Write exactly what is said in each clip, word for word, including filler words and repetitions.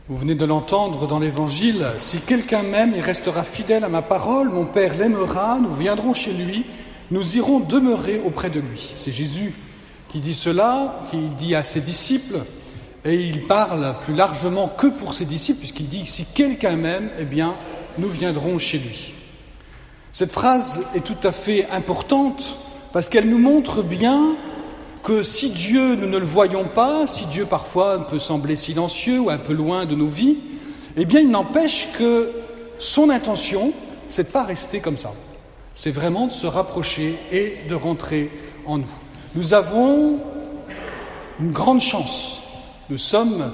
Vous venez de l'entendre dans l'Évangile. « Si quelqu'un m'aime, il restera fidèle à ma parole. Mon Père l'aimera, nous viendrons chez lui, nous irons demeurer auprès de lui. » C'est Jésus qui dit cela, qui dit à ses disciples, et il parle plus largement que pour ses disciples, puisqu'il dit « Si quelqu'un m'aime, eh bien, nous viendrons chez lui. » Cette phrase est tout à fait importante, parce qu'elle nous montre bien que si Dieu, nous ne le voyons pas, si Dieu parfois peut sembler silencieux ou un peu loin de nos vies, eh bien il n'empêche que son intention, c'est de ne pas rester comme ça. C'est vraiment de se rapprocher et de rentrer en nous. Nous avons une grande chance. Nous sommes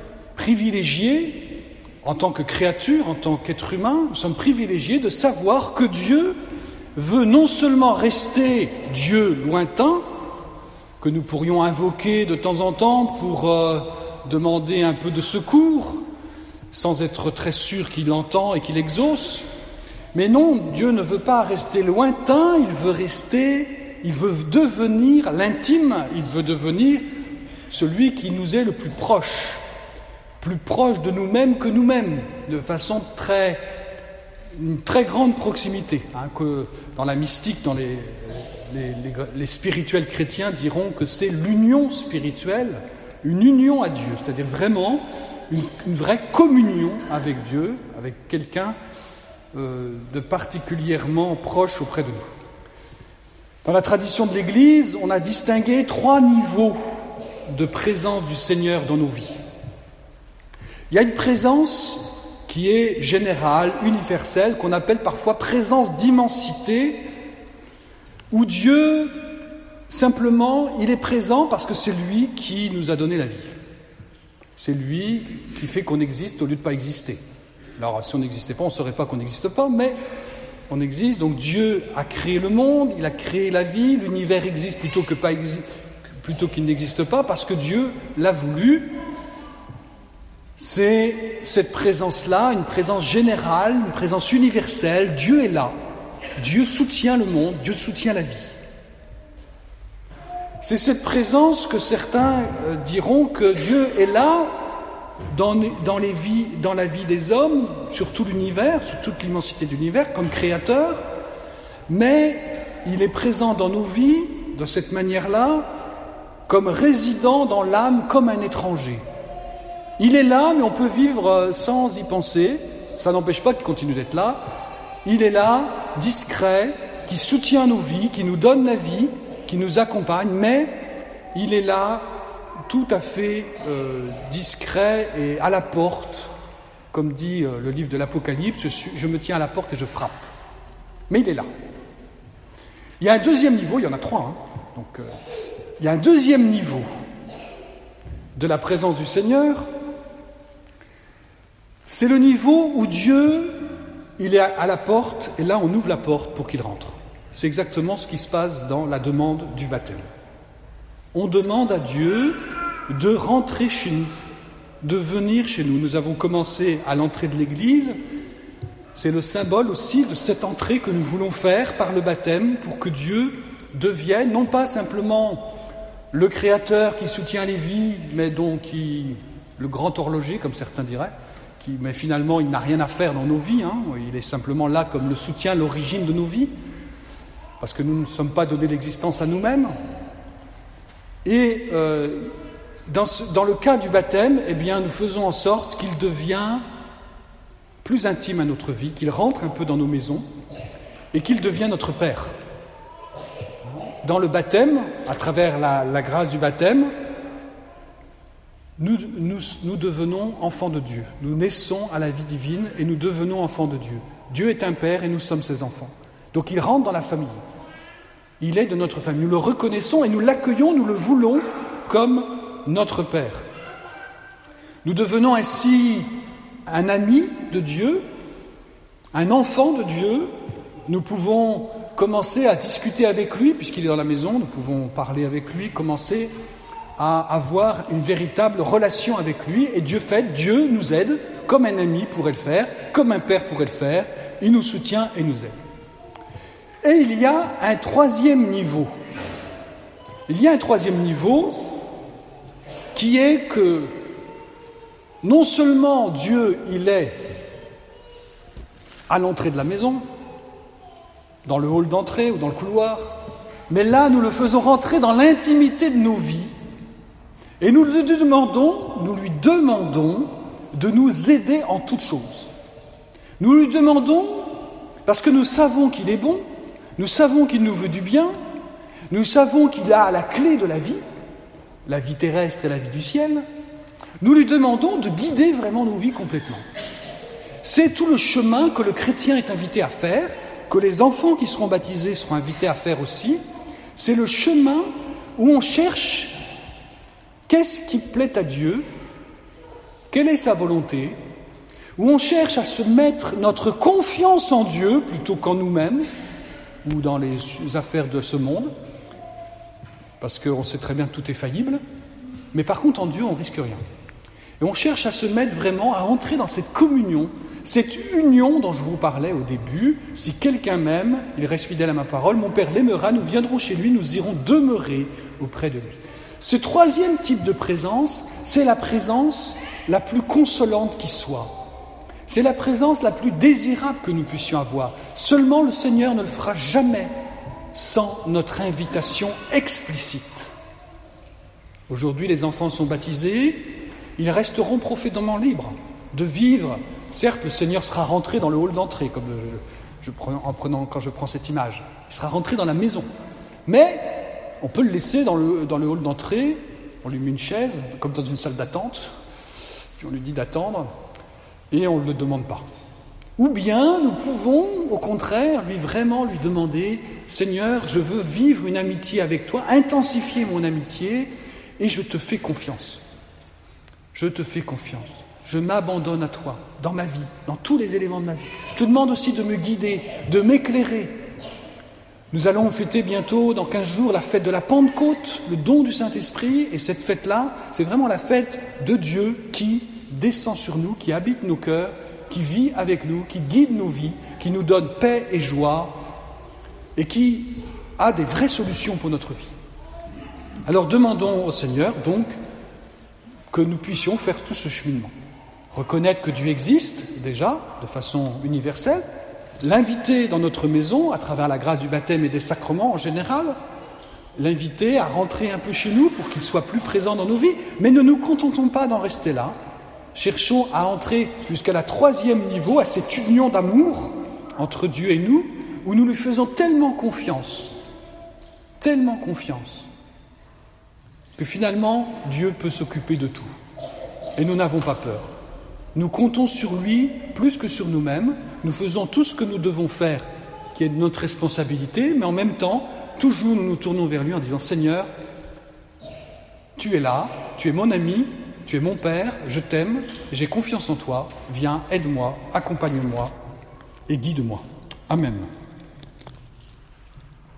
privilégiés en tant que créature, en tant qu'être humain, nous sommes privilégiés de savoir que Dieu veut non seulement rester Dieu lointain, que nous pourrions invoquer de temps en temps pour euh, demander un peu de secours, sans être très sûr qu'il entend et qu'il exauce. Mais non, Dieu ne veut pas rester lointain, il veut rester, il veut devenir l'intime, il veut devenir celui qui nous est le plus proche, plus proche de nous-mêmes que nous-mêmes, de façon très, une très grande proximité, hein, que dans la mystique, dans les... Les, les, les spirituels chrétiens diront que c'est l'union spirituelle, une union à Dieu, c'est-à-dire vraiment une, une vraie communion avec Dieu, avec quelqu'un euh, de particulièrement proche auprès de nous. Dans la tradition de l'Église, on a distingué trois niveaux de présence du Seigneur dans nos vies. Il y a une présence qui est générale, universelle, qu'on appelle parfois présence d'immensité, où Dieu, simplement, il est présent parce que c'est lui qui nous a donné la vie. C'est lui qui fait qu'on existe au lieu de ne pas exister. Alors, si on n'existait pas, on ne saurait pas qu'on n'existe pas, mais on existe. Donc Dieu a créé le monde, il a créé la vie, l'univers existe plutôt que pas exi- plutôt qu'il n'existe pas, parce que Dieu l'a voulu. C'est cette présence-là, une présence générale, une présence universelle. Dieu est là. Dieu soutient le monde, Dieu soutient la vie. C'est cette présence que certains euh, diront que Dieu est là dans, dans, les vies, dans la vie des hommes, sur tout l'univers, sur toute l'immensité de l'univers, comme créateur, mais il est présent dans nos vies, de cette manière-là, comme résident dans l'âme, comme un étranger. Il est là, mais on peut vivre sans y penser, ça n'empêche pas qu'il continue d'être là. Il est là, discret, qui soutient nos vies, qui nous donne la vie, qui nous accompagne, mais il est là tout à fait euh, discret et à la porte, comme dit euh, le livre de l'Apocalypse, je, suis, je me tiens à la porte et je frappe. Mais il est là. Il y a un deuxième niveau, il y en a trois, hein, donc euh, il y a un deuxième niveau de la présence du Seigneur, c'est le niveau où Dieu... il est à la porte, et là on ouvre la porte pour qu'il rentre. C'est exactement ce qui se passe dans la demande du baptême. On demande à Dieu de rentrer chez nous, de venir chez nous. Nous avons commencé à l'entrée de l'Église. C'est le symbole aussi de cette entrée que nous voulons faire par le baptême, pour que Dieu devienne, non pas simplement le Créateur qui soutient les vies, mais donc qui, le grand horloger, comme certains diraient, Qui, mais finalement, il n'a rien à faire dans nos vies. Hein. Il est simplement là comme le soutien, l'origine de nos vies, parce que nous ne sommes pas donnés l'existence à nous-mêmes. Et euh, dans, ce, dans le cas du baptême, eh bien, nous faisons en sorte qu'il devienne plus intime à notre vie, qu'il rentre un peu dans nos maisons, et qu'il devienne notre Père. Dans le baptême, à travers la, la grâce du baptême, Nous, nous, nous devenons enfants de Dieu. Nous naissons à la vie divine et nous devenons enfants de Dieu. Dieu est un Père et nous sommes ses enfants. Donc il rentre dans la famille. Il est de notre famille. Nous le reconnaissons et nous l'accueillons, nous le voulons comme notre Père. Nous devenons ainsi un ami de Dieu, un enfant de Dieu. Nous pouvons commencer à discuter avec lui, puisqu'il est dans la maison, nous pouvons parler avec lui, commencer à avoir une véritable relation avec lui, et Dieu fait, Dieu nous aide, comme un ami pourrait le faire, comme un père pourrait le faire, il nous soutient et nous aide. Et il y a un troisième niveau. Il y a un troisième niveau qui est que Non seulement Dieu, il est à l'entrée de la maison, dans le hall d'entrée ou dans le couloir, mais là, nous le faisons rentrer dans l'intimité de nos vies et nous lui demandons, nous lui demandons de nous aider en toutes choses. Nous lui demandons, parce que nous savons qu'il est bon, nous savons qu'il nous veut du bien, nous savons qu'il a la clé de la vie, la vie terrestre et la vie du ciel, nous lui demandons de guider vraiment nos vies complètement. C'est tout le chemin que le chrétien est invité à faire, que les enfants qui seront baptisés seront invités à faire aussi. C'est le chemin où on cherche qu'est-ce qui plaît à Dieu, quelle est sa volonté, où on cherche à se mettre notre confiance en Dieu plutôt qu'en nous-mêmes ou dans les affaires de ce monde, parce qu'on sait très bien que tout est faillible, mais par contre en Dieu on risque rien. Et on cherche à se mettre vraiment, à entrer dans cette communion, cette union dont je vous parlais au début. Si quelqu'un m'aime, il reste fidèle à ma parole, mon Père l'aimera, nous viendrons chez lui, nous irons demeurer auprès de lui. Ce troisième type de présence, c'est la présence la plus consolante qui soit. C'est la présence la plus désirable que nous puissions avoir. Seulement le Seigneur ne le fera jamais sans notre invitation explicite. Aujourd'hui, les enfants sont baptisés, ils resteront prophétiquement libres de vivre. Certes, le Seigneur sera rentré dans le hall d'entrée, comme je, je, en prenant, quand je prends cette image. Il sera rentré dans la maison. Mais on peut le laisser dans le, dans le hall d'entrée, on lui met une chaise, comme dans une salle d'attente, puis on lui dit d'attendre, et on ne le demande pas. Ou bien nous pouvons, au contraire, lui vraiment lui demander « Seigneur, je veux vivre une amitié avec toi, intensifier mon amitié, et je te fais confiance. Je te fais confiance. Je m'abandonne à toi, dans ma vie, dans tous les éléments de ma vie. Je te demande aussi de me guider, de m'éclairer. » Nous allons fêter bientôt, dans quinze jours, la fête de la Pentecôte, le don du Saint-Esprit, et cette fête-là, c'est vraiment la fête de Dieu qui descend sur nous, qui habite nos cœurs, qui vit avec nous, qui guide nos vies, qui nous donne paix et joie, et qui a des vraies solutions pour notre vie. Alors demandons au Seigneur, donc, que nous puissions faire tout ce cheminement. Reconnaître que Dieu existe, déjà, de façon universelle, l'inviter dans notre maison, à travers la grâce du baptême et des sacrements en général, l'inviter à rentrer un peu chez nous pour qu'il soit plus présent dans nos vies, mais ne nous contentons pas d'en rester là. Cherchons à entrer jusqu'à la troisième niveau, à cette union d'amour entre Dieu et nous, où nous lui faisons tellement confiance, tellement confiance, que finalement, Dieu peut s'occuper de tout. Et nous n'avons pas peur. Nous comptons sur lui plus que sur nous-mêmes. Nous faisons tout ce que nous devons faire, qui est de notre responsabilité, mais en même temps, toujours nous nous tournons vers lui en disant « Seigneur, tu es là, tu es mon ami, tu es mon Père, je t'aime, j'ai confiance en toi, viens, aide-moi, accompagne-moi et guide-moi. » Amen.